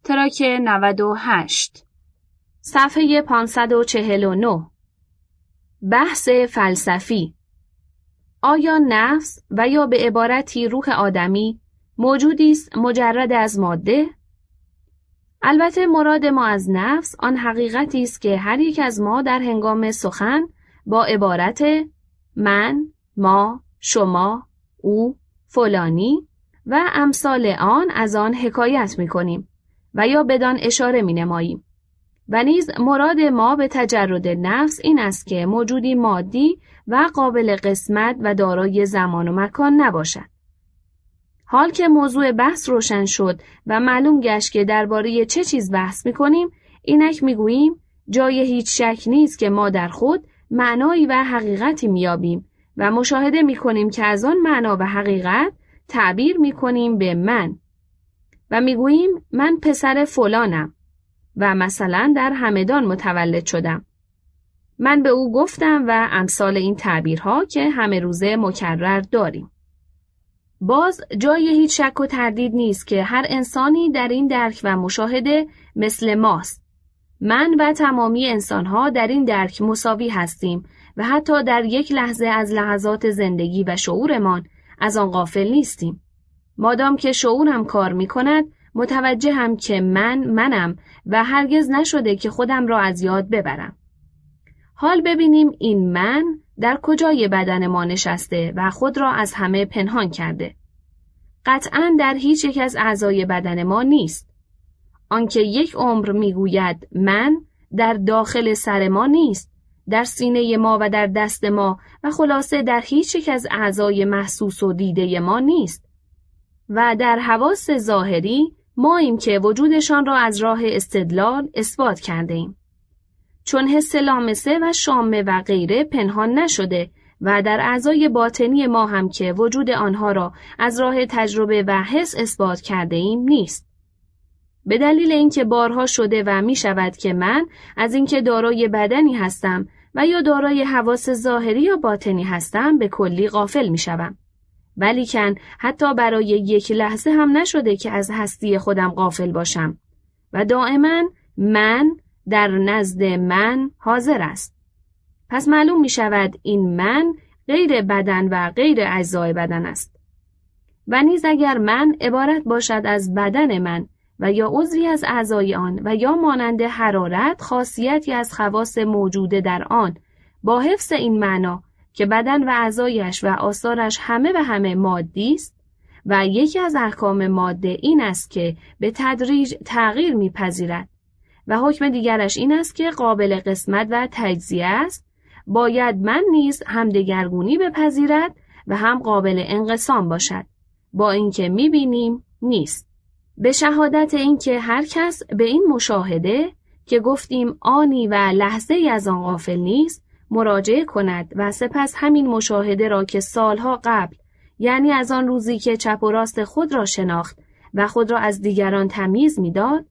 تراک 98 صفحه 549 بحث فلسفی. آیا نفس و یا به عبارتی روح آدمی موجودی است مجرد از ماده؟ البته مراد ما از نفس آن حقیقتی است که هر یک از ما در هنگام سخن با عبارت من، ما، شما، او، فلانی و امثال آن از آن حکایت می کنیم و یا بدان اشاره می نماییم. و نیز مراد ما به تجرد نفس این است که موجودی مادی و قابل قسمت و دارای زمان و مکان نباشد. حال که موضوع بحث روشن شد و معلوم گشت که درباره چه چیز بحث می کنیم، اینک می گوییم جای هیچ شک نیست که ما در خود معنایی و حقیقتی می یابیم و مشاهده می کنیم که از آن معنا و حقیقت تعبیر می کنیم به من و می گوییم من پسر فلانم و مثلا در همدان متولد شدم. من به او گفتم و امثال این تعبیرها که همه روزه مکرر داریم. باز جای هیچ شک و تردید نیست که هر انسانی در این درک و مشاهده مثل ماست. من و تمامی انسانها در این درک مساوی هستیم و حتی در یک لحظه از لحظات زندگی و شعورمان از آن غافل نیستیم. مادام که شعورم کار می کند، متوجه هم که منم و هرگز نشده که خودم را از یاد ببرم. حال ببینیم این من در کجای بدن ما نشسته و خود را از همه پنهان کرده. قطعاً در هیچ یک از اعضای بدن ما نیست. آنکه یک عمر میگوید من در داخل سر ما نیست، در سینه ما و در دست ما و خلاصه در هیچ یک از اعضای محسوس و دیده ما نیست. و در حواس ظاهری ماییم که وجودشان را از راه استدلال اثبات کرده ایم. چون حس لامسه و شامه و غیره پنهان نشده و در اعضای باطنی ما هم که وجود آنها را از راه تجربه و حس اثبات کرده ایم نیست. به دلیل اینکه بارها شده و می شود که من از اینکه دارای بدنی هستم و یا دارای حواس ظاهری یا باطنی هستم به کلی غافل می شوم. ولیکن حتی برای یک لحظه هم نشده که از هستی خودم غافل باشم و دائما من در نزد من حاضر است. پس معلوم می شود این من غیر بدن و غیر اجزای بدن است. و نیز اگر من عبارت باشد از بدن من و یا عضوی از اعضای آن و یا مانند حرارت خاصیتی از خواص موجوده در آن با حفظ این معنا که بدن و اعضایش و آثارش همه به همه مادی است و یکی از احکام ماده این است که به تدریج تغییر می‌پذیرد و حکم دیگرش این است که قابل قسمت و تجزیه است، باید من نیز هم دگرگونی بپذیرد و هم قابل انقسام باشد، با اینکه می‌بینیم نیست. به شهادت اینکه هر کس به این مشاهده که گفتیم آنی و لحظه‌ای از آن غافل نیست مراجعه کند و سپس همین مشاهده را که سالها قبل، یعنی از آن روزی که چپ و راست خود را شناخت و خود را از دیگران تمیز می‌داد،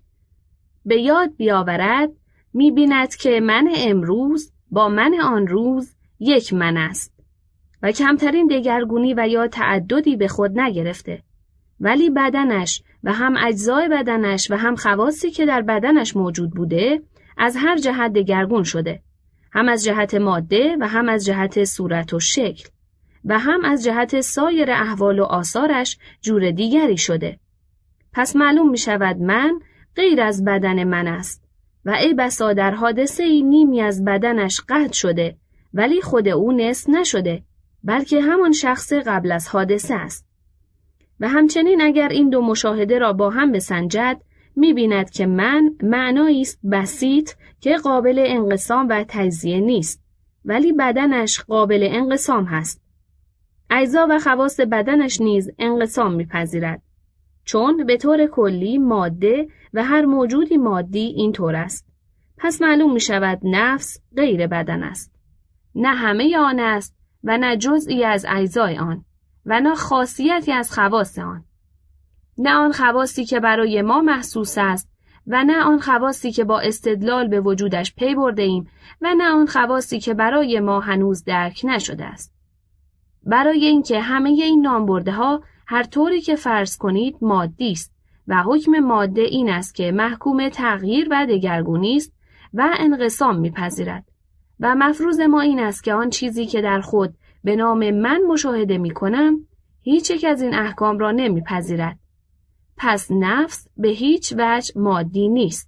به یاد بیاورد، می‌بیند که من امروز با من آن روز یک من است و کمترین دگرگونی و یا تعددی به خود نگرفته، ولی بدنش و هم اجزای بدنش و هم خواصی که در بدنش موجود بوده از هر جهت دگرگون شده، هم از جهت ماده و هم از جهت صورت و شکل و هم از جهت سایر احوال و آثارش جور دیگری شده. پس معلوم می شود من غیر از بدن من است و ای بسا در حادثه‌ای نیمی از بدنش قطع شده ولی خود او نصف نشده، بلکه همان شخص قبل از حادثه است. و همچنین اگر این دو مشاهده را با هم بسنجد، می‌بیند که من معنایی است بسیط که قابل انقسام و تجزیه نیست، ولی بدنش قابل انقسام هست. اجزا و خواص بدنش نیز انقسام می‌پذیرد، چون به طور کلی ماده و هر موجودی مادی این طور است. پس معلوم می‌شود نفس غیر بدن است. نه همه آن است و نه جزئی از اجزای آن و نه خاصیتی از خواص آن. نه آن خواصی که برای ما محسوس است و نه آن خواصی که با استدلال به وجودش پی برده ایم و نه آن خواصی که برای ما هنوز درک نشده است. برای اینکه همه این نامبرده ها هر طوری که فرض کنید مادی است و حکم ماده این است که محکوم تغییر و دگرگونی است و انقسام می‌پذیرد و مفروض ما این است که آن چیزی که در خود به نام من مشاهده می‌کنم هیچ یک از این احکام را نمی‌پذیرد. پس نفس به هیچ وجه مادی نیست.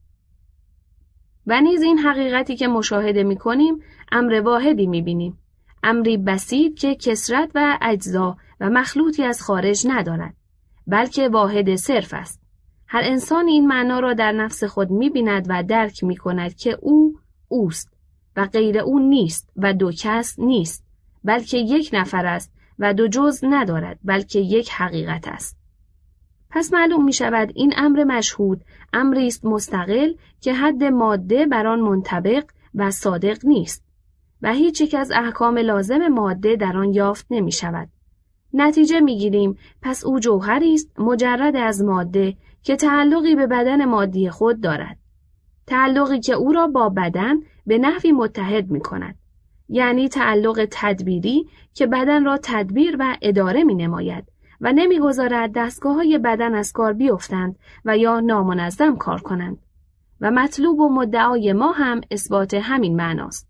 و نیز این حقیقتی که مشاهده می‌کنیم امر واحدی می‌بینیم، امری بسیط که کثرت و اجزا و مخلوطی از خارج ندارد، بلکه واحد صرف است. هر انسان این معنا را در نفس خود می‌بیند و درک می‌کند که او اوست و غیر او نیست و دو کس نیست، بلکه یک نفر است و دو جزء ندارد، بلکه یک حقیقت است. پس معلوم می شود این امر مشهود امری است مستقل که حد ماده بر آن منطبق و صادق نیست و هیچ یک از احکام لازم ماده در آن یافت نمی شود. نتیجه می گیریم پس او جوهری است مجرد از ماده که تعلقی به بدن مادی خود دارد. تعلقی که او را با بدن به نحوی متحد می کند. یعنی تعلق تدبیری که بدن را تدبیر و اداره می نماید و نمی‌گذارد دستگاه‌های بدن از کار بیفتند و یا نامنظم کار کنند. و مطلوب و مدعای ما هم اثبات همین معناست.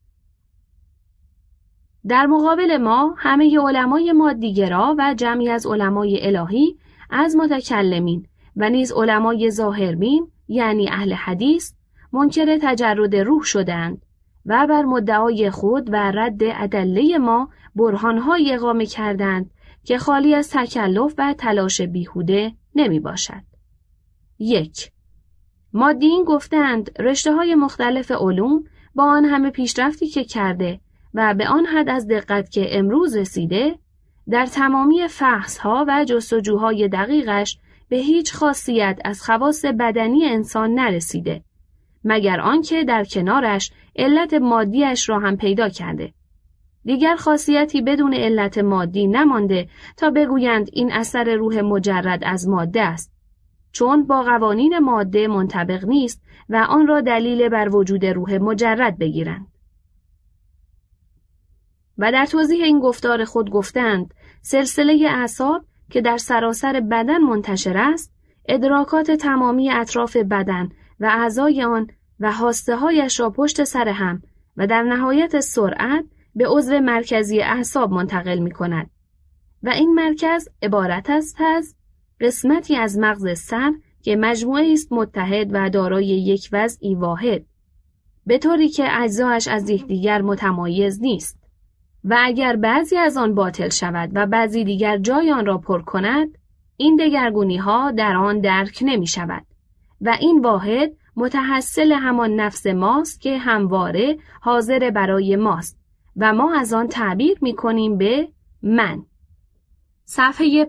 در مقابل ما همه علمای مادیگرا و جمعی از علمای الهی از متکلمین و نیز علمای ظاهربین یعنی اهل حدیث منکر تجرد روح شدند و بر مدعای خود و رد ادله ما برهان‌های اقامه کردند که خالی از تکلف و تلاش بیهوده نمی باشد. 1. مادیین گفتند رشته‌های مختلف علوم با آن همه پیشرفتی که کرده و به آن حد از دقت که امروز رسیده، در تمامی فحص‌ها و جستجوهای دقیقش به هیچ خاصیت از خواص بدنی انسان نرسیده، مگر آنکه در کنارش علت مادیش را هم پیدا کرده. دیگر خاصیتی بدون علت مادی نمانده تا بگویند این اثر روح مجرد از ماده است، چون با قوانین ماده منطبق نیست و آن را دلیل بر وجود روح مجرد بگیرند. و در توضیح این گفتار خود گفتند سلسله اعصاب که در سراسر بدن منتشر است، ادراکات تمامی اطراف بدن و اعضای آن و هاسته‌هایش را پشت سر هم و در نهایت سرعت به عضو مرکزی اعصاب منتقل می کند و این مرکز عبارت است از قسمتی از مغز سر که مجموعه است متحد و دارای یک وضعی واحد، به طوری که اجزایش از یکدیگر متمایز نیست و اگر بعضی از آن باطل شود و بعضی دیگر جای آن را پر کند، این دگرگونی ها در آن درک نمی شود و این واحد متحصل همان نفس ماست که همواره حاضر برای ماست و ما از آن تعبیر می کنیم به من. صفحه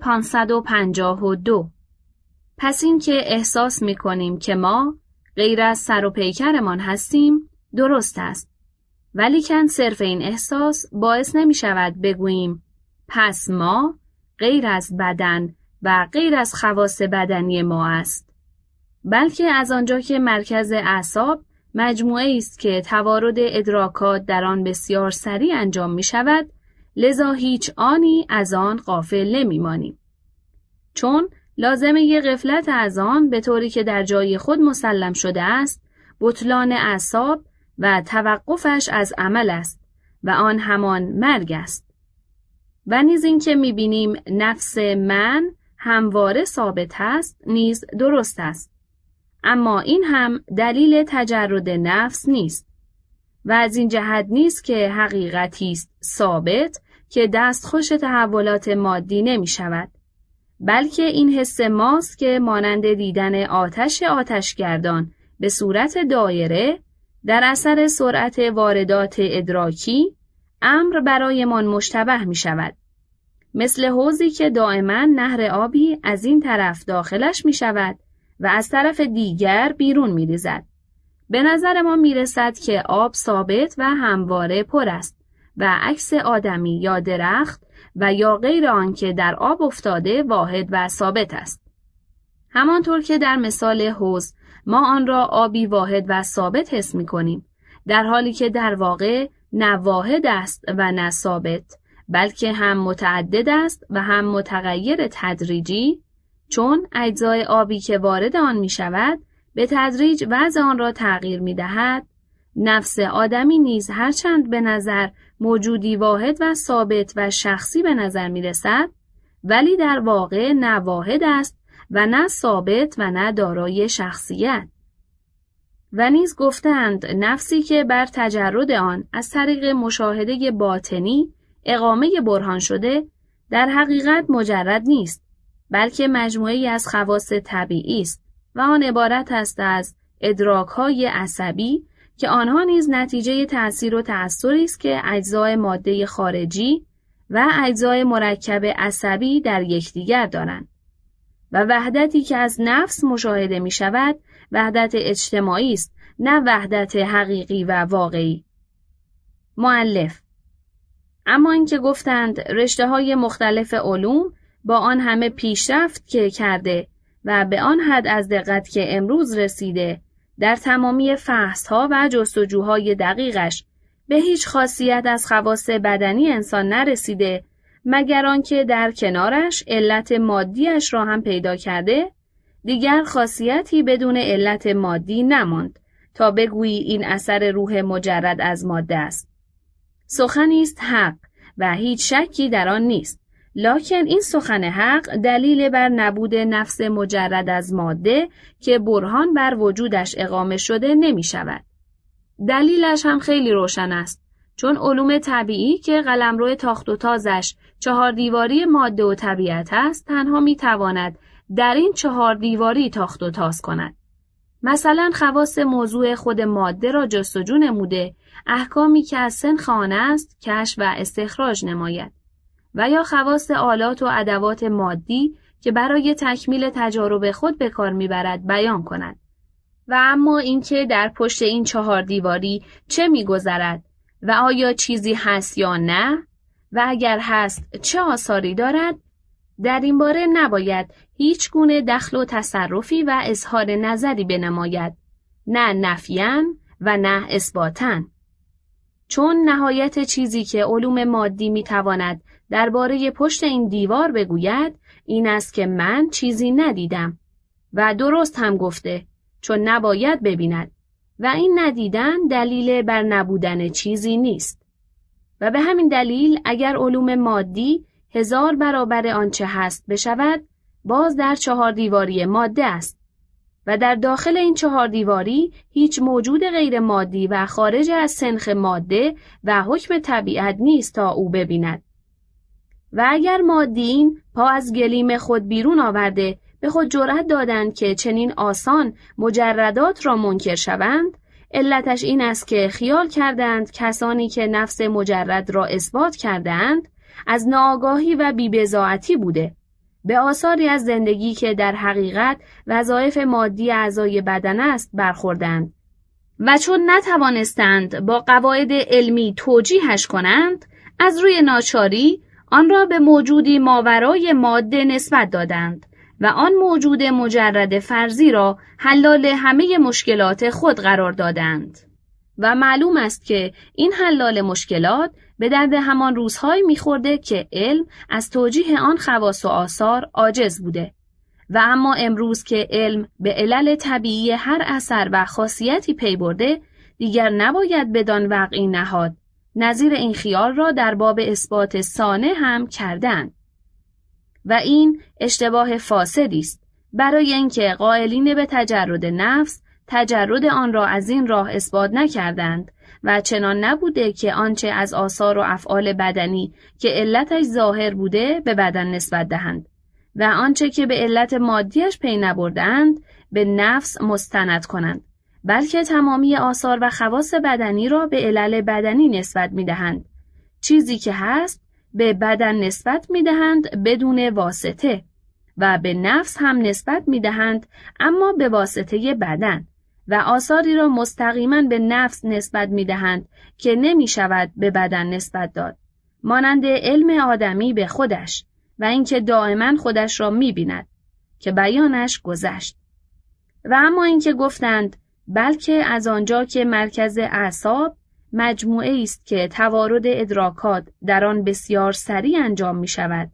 552. پس این که احساس می کنیم که ما غیر از سر و پیکرمان هستیم درست است، ولیکن صرف این احساس باعث نمی شود بگوییم پس ما غیر از بدن و غیر از خواص بدنی ما است، بلکه از آنجا که مرکز اعصاب مجموعه است که توارد ادراکات در آن بسیار سریع انجام می شود، لذا هیچ آنی از آن غافل نمی مانیم. چون لازمه غفلت از آن به طوری که در جای خود مسلم شده است، بطلان اعصاب و توقفش از عمل است و آن همان مرگ است. و نیز این که می بینیم نفس من همواره ثابت است نیز درست است. اما این هم دلیل تجرد نفس نیست و از این جهت نیست که حقیقتی است ثابت که دستخوش تحولات مادی نمی شود، بلکه این حس ماست که مانند دیدن آتشگردان به صورت دایره در اثر سرعت واردات ادراکی امر برایمان مشتبه می شود، مثل حوضی که دائما نهر آبی از این طرف داخلش می شود و از طرف دیگر بیرون می ریزد. به نظر ما می رسد که آب ثابت و همواره پر است و عکس آدمی یا درخت و یا غیر آن که در آب افتاده واحد و ثابت است. همانطور که در مثال حوض ما آن را آبی واحد و ثابت حس می کنیم، در حالی که در واقع نه واحد است و نه ثابت، بلکه هم متعدد است و هم متغیر تدریجی، چون اجزای آبی که وارد آن می شود به تدریج وضع آن را تغییر می دهد، نفس آدمی نیز هرچند به نظر موجودی واحد و ثابت و شخصی به نظر می رسد، ولی در واقع نه واحد است و نه ثابت و نه دارای شخصیت. و نیز گفتند نفسی که بر تجرد آن از طریق مشاهده باطنی اقامه برهان شده در حقیقت مجرد نیست، بلکه مجموعه‌ای از خواص طبیعی است و آن عبارت است از ادراک‌های عصبی که آنها نیز نتیجه تأثیر و تأثری است که اجزای ماده خارجی و اجزای مرکب عصبی در یکدیگر دارند. و وحدتی که از نفس مشاهده می شود وحدت اجتماعی است، نه وحدت حقیقی و واقعی. مؤلف: اما اینکه گفتند رشته‌های مختلف علوم با آن همه پیشرفت که کرده و به آن حد از دقت که امروز رسیده در تمامی فحص‌ها و جستجوهای دقیقش به هیچ خاصیت از خواص بدنی انسان نرسیده مگر آنکه در کنارش علت مادیش را هم پیدا کرده، دیگر خاصیتی بدون علت مادی نماند تا بگویی این اثر روح مجرد از ماده است. سخنی است حق و هیچ شکی در آن نیست، لکن این سخن حق دلیل بر نبود نفس مجرد از ماده که برهان بر وجودش اقامه شده نمی شود. دلیلش هم خیلی روشن است، چون علوم طبیعی که قلمرو تاخت و تازش 4 دیواری ماده و طبیعت است تنها می تواند در این 4 دیواری تاخت و تاز کند. مثلا خواص موضوع خود ماده را جستجو نموده احکامی که از سنخ آن است کشف و استخراج نماید، و یا خواص آلات و ادوات مادی که برای تکمیل تجارب خود به کار میبرد بیان کند. و اما اینکه در پشت این 4 دیواری چه میگذرد و آیا چیزی هست یا نه و اگر هست چه آثاری دارد، در این باره نباید هیچ گونه دخل و تصرفی و اظهار نظری بنماید، نه نفیاً و نه اثباتاً. چون نهایت چیزی که علوم مادی میتواند درباره پشت این دیوار بگوید این است که من چیزی ندیدم، و درست هم گفته، چون نباید ببیند و این ندیدن دلیل بر نبودن چیزی نیست. و به همین دلیل اگر علوم مادی 1000 برابر آنچه هست بشود، باز در 4 دیواری ماده است و در داخل این 4 دیواری هیچ موجود غیر مادی و خارج از سنخ ماده و حکم طبیعت نیست تا او ببیند. و اگر مادیین پا از گلیم خود بیرون آورده به خود جرأت دادند که چنین آسان مجردات را منکر شوند، علتش این است که خیال کردند کسانی که نفس مجرد را اثبات کردند از ناآگاهی و بی‌بضاعتی بوده، به آثاری از زندگی که در حقیقت وظایف مادی اعضای بدن است برخوردند و چون نتوانستند با قواعد علمی توجیهش کنند، از روی ناچاری آن را به موجودی ماورای ماده نسبت دادند و آن موجود مجرد فرضی را حلال همه مشکلات خود قرار دادند. و معلوم است که این حلال مشکلات به درد همان روزهایی می‌خورده که علم از توجیه آن خواص و آثار عاجز بوده. و اما امروز که علم به علل طبیعی هر اثر و خاصیتی پی برده، دیگر نباید بدان وقعی نهاد. نظیر این خیال را در باب اثبات صانع هم کردند. و این اشتباه فاسدی است، برای اینکه قائلین به تجرد نفس تجرد آن را از این راه اثبات نکردند و چنان نبوده که آنچه از آثار و افعال بدنی که علتش ظاهر بوده به بدن نسبت دهند و آنچه که به علت مادیش پی نبردند به نفس مستند کنند، بلکه تمامی آثار و خواص بدنی را به علل بدنی نسبت می‌دهند. چیزی که هست به بدن نسبت می‌دهند بدون واسطه و به نفس هم نسبت می‌دهند اما به واسطه بدن، و آثاری را مستقیما به نفس نسبت می‌دهند که نمی‌شود به بدن نسبت داد، مانند علم آدمی به خودش و اینکه دائما خودش را می‌بیند که بیانش گذشت. و اما اینکه گفتند بلکه از آنجا که مرکز اعصاب مجموعه است که توارد ادراکات در آن بسیار سریع انجام می شود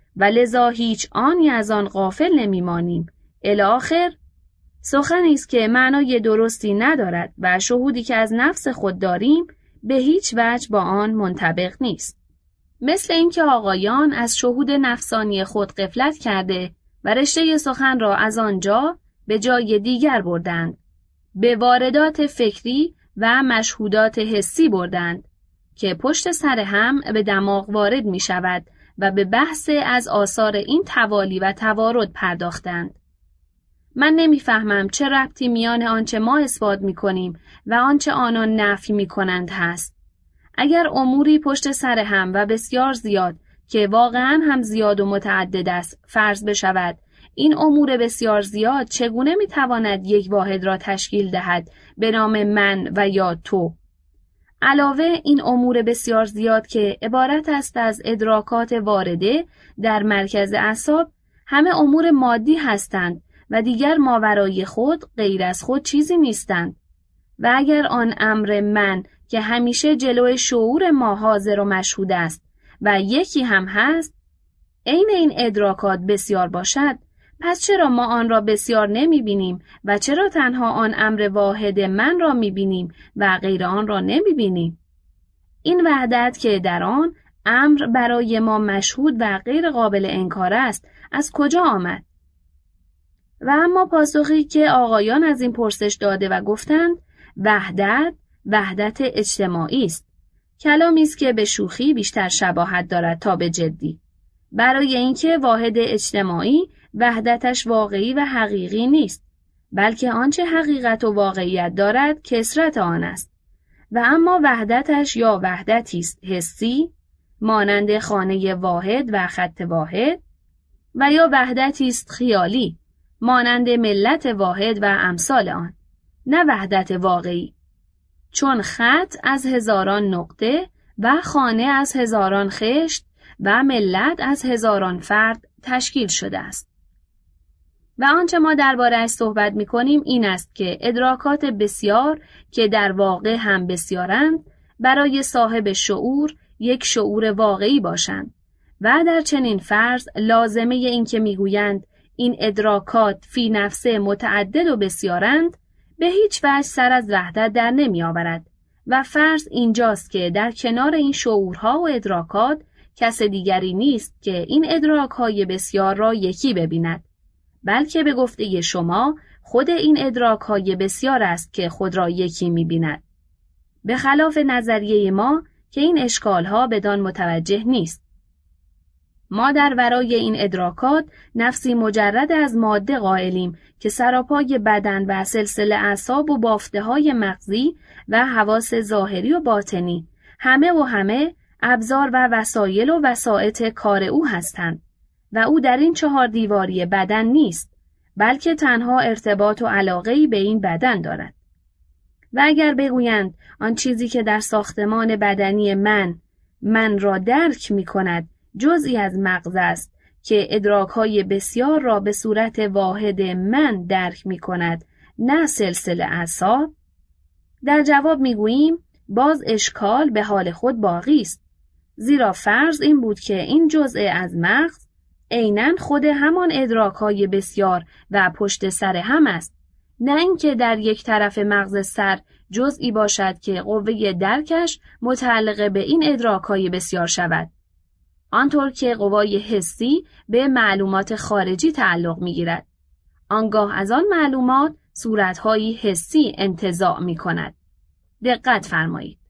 و لذا هیچ آنی از آن غافل نمیمانیم. الی آخر سخنی است که معنای درستی ندارد و شهودی که از نفس خود داریم به هیچ وجه با آن منطبق نیست. مثل اینکه آقایان از شهود نفسانی خود غفلت کرده و رشته سخن را از آنجا به جای دیگر بردند. به واردات فکری و مشهودات حسی بردند که پشت سر هم به دماغ وارد می شود و به بحث از آثار این توالی و توارد پرداختند. من نمیفهمم چه ربطی میان آنچه ما اثبات می کنیم و آنچه آنان نفی می کنند هست. اگر اموری پشت سر هم و بسیار زیاد که واقعاً هم زیاد و متعدد است فرض بشود، این امور بسیار زیاد چگونه می تواند یک واحد را تشکیل دهد به نام من و یا تو؟ علاوه این امور بسیار زیاد که عبارت است از ادراکات وارده در مرکز اعصاب، همه امور مادی هستند و دیگر ماورای خود غیر از خود چیزی نیستند. و اگر آن امر من که همیشه جلوی شعور ما حاضر و مشهود است و یکی هم هست، عین این ادراکات بسیار باشد، پس چرا ما آن را بسیار نمی بینیم و چرا تنها آن امر واحد من را می بینیم و غیر آن را نمی بینیم؟ این وحدت که در آن امر برای ما مشهود و غیر قابل انکار است، از کجا آمد؟ و اما پاسخی که آقایان از این پرسش داده و گفتند وحدت اجتماعی است. کلامی است که به شوخی بیشتر شباهت دارد تا به جدی. برای اینکه واحد اجتماعی وحدتش واقعی و حقیقی نیست، بلکه آنچه حقیقت و واقعیت دارد کثرت آن است. و اما وحدتش یا وحدتی است حسی، مانند خانه واحد و خط واحد، و یا وحدتی است خیالی، مانند ملت واحد و امثال آن، نه وحدت واقعی. چون خط از هزاران نقطه و خانه از هزاران خشت و ملت از هزاران فرد تشکیل شده است. و آنچه ما درباره‌اش صحبت می‌کنیم این است که ادراکات بسیار که در واقع هم بسیارند، برای صاحب شعور یک شعور واقعی باشند و در چنین فرض لازمه این که می‌گویند این ادراکات فی نفسه متعدد و بسیارند به هیچ وجه سر از وحدت در نمی آورد و فرض اینجاست که در کنار این شعورها و ادراکات کس دیگری نیست که این ادراکهای بسیار را یکی ببیند، بلکه به گفته شما خود این ادراکهای بسیار است که خود را یکی می بیند. به خلاف نظریه ما که این اشکالها بدان متوجه نیست. ما در ورای این ادراکات نفسی مجرد از ماده قائلیم که سراپای بدن و سلسله اعصاب و بافته‌های مغزی و حواس ظاهری و باطنی همه ابزار و وسایل و وسائط کار او هستند و او در این 4 دیواری بدن نیست، بلکه تنها ارتباط و علاقه‌ای به این بدن دارد. و اگر بگویند آن چیزی که در ساختمان بدنی من را درک می کند جزئی از مغز است که ادراک‌های بسیار را به صورت واحد من درک می کند، نه سلسله اعصاب، در جواب می گوییم باز اشکال به حال خود باقی است، زیرا فرض این بود که این جزء از مغز عیناً خود همان ادراک‌های بسیار و پشت سر هم است، نه اینکه در یک طرف مغز سر جزئی باشد که قوه درکش متعلق به این ادراک‌های بسیار شود، آنطور که قوای حسی به معلومات خارجی تعلق می‌گیرد. آنگاه از آن معلومات صورت‌هایی حسی انتزاع می‌کند. دقت فرمایید.